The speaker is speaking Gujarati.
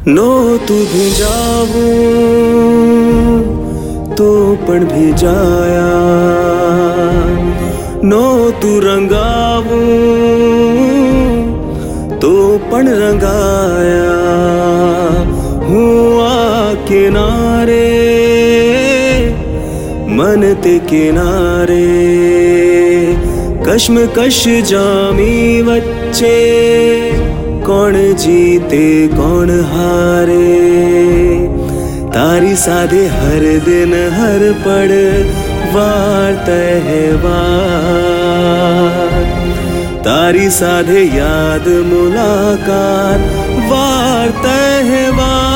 નહોતું ભીંજાવું તો પણ ભીંજાયા, નહોતું રંગાવું તો પણ રંગાયા. હું આ કિનારે મન તે કિનારે, કશ્મકશ જામી વચ્ચે કોણ જીતે કોણ હારે. તારી સાથે હર દિન હર પળ વાર તહેવાર, તારી સાથે યાદ મુલાકાત વાર તહેવાર.